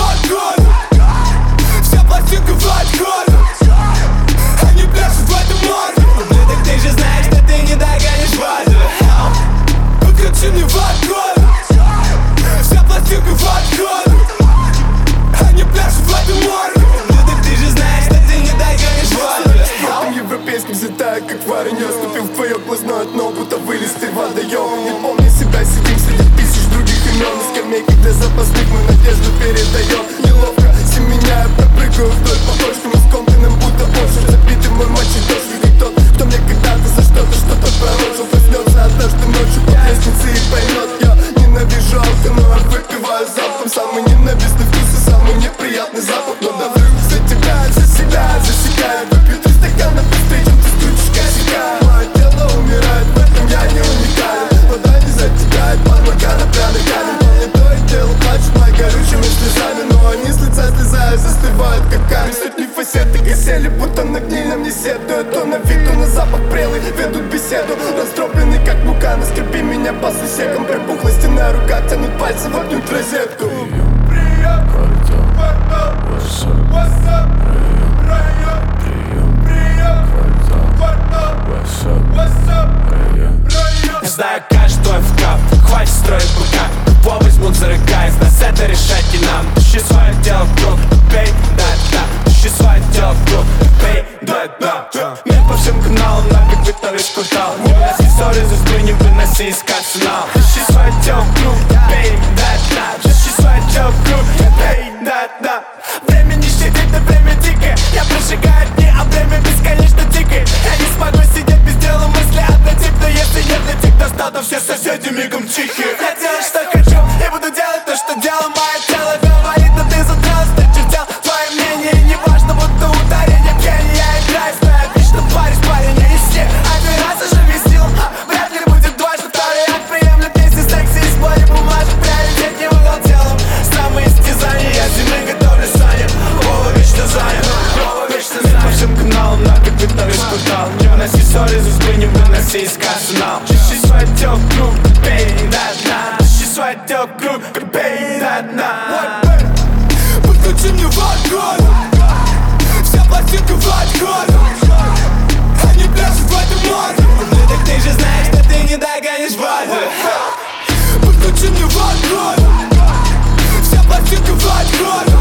алкоголь, вся пластинка в алкоголь. Они пляшут в этом море. Ну так ты же знаешь, что ты не догонишь Вадю. Подключи мне в алкоголь, вся пластинка в алкоголь. Они пляшут в этом море. Ну так ты же знаешь, что ты не догонишь Вадю. Спортом европейским взятая, как варенье. Ступил в твое глазное дно, будто вылез ты водоем. Не помню себя, сидим среди тысяч других имен. На скамейке для запасных мы надежду передаем. Неловко, семеня, я пропрыгаю вдоль по точкам. И скомканным будто больше забитый мой мочи-дождь. Как тот, кто мне когда-то за что-то пророчил. Проснется однажды ночью по лестнице и поймет. Я ненавижу алкоголь, выпиваю залпом. Самый ненавистный вкус и самый неприятный запах. Но давлю за тебя, за себя, засекаю. Выпью 3 стакана быстрее, чем ты скрутишь косяка. Мое тело умирает, в этом я не уникален. Вода не затекает, подмога на пряный камень. Но мне то и дело плачут мои горючими слезами. Но они с лица слезают, застывают как камень. Сотни фасеток осели, будто на гнильном не сетуют. То на вид, то на запах прелый, ведут беседу. Раздробленный как мука, наскрепи меня по сусекам. Припухлости на руках тянут пальцы, вогнут в розетку. Прием, квартал, what's up, прием, квартал, what's up, Я знаю каждый твой вкап, хватит строить быка. Кого возьмут за рога, из нас это решать не нам. Тащи свое дело в круг, пей, да, тащи свое дело в круг, пей, да. Мир по всем каналам, нафиг вы весь квартал. Не выноси ссоры за спры, не выноси из арсенал. Тащи свое дело в круг, пей, да, тащи свое дело в круг, пей, да. Время не щадит, а время дикое. Я прожигаю дни, а время бесконечно тикает. Я не смогу сидеть без дела, мысли однотипны. Если нервный тик достал, то все соседи мигом тихие. Я делаю, что хочу, и буду делать то, что дело. Мое тело говорит, но ты задралась, ты чертел твое мнение. И не важно, будто ударение пьяни. Я играю, знаю, отлично парень, парень, я из всех. Один раз уже висел, вряд ли будет дважды. Второй акт приемлет вместе секси и спорим бумажек. Приоритет не выбрал телом, самоистязание. Я зимой готовлю саня, Вова вечно занят, по всем каналам, нафиг вы весь квартал. Не выноси ссоры за спры, не выноси из арсенал. Тащи свое дело в круг, пей, да. Тащи свое дело в круг, пей, да. Подключи мне в алкоголь, вся пластинка в алкоголь. Они пляшут в этом море. Ну так ты же знаешь, что ты не догонишь Вадю. Подключи мне в алкоголь, вся пластинка в алкоголь.